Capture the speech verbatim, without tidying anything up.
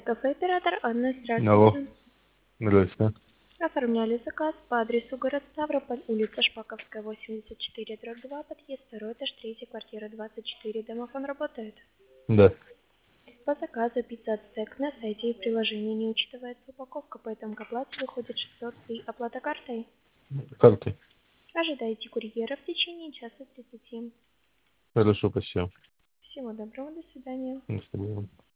Кафе-оператор Анна, Алло, здравствуйте. здрасте. Оформляли заказ по адресу город Ставрополь, улица Шпаковская, восемьдесят четыре, дробь два, подъезд второй, этаж третий, квартира двадцать четыре. Домофон работает. Да, По заказу пицца ацтек на сайте и приложении не учитывается упаковка, поэтому к оплате выходит шестьсот три. Оплата картой. карты. Ожидайте курьера в течение часа тридцати. Хорошо, спасибо. Всего доброго, до свидания. До свидания.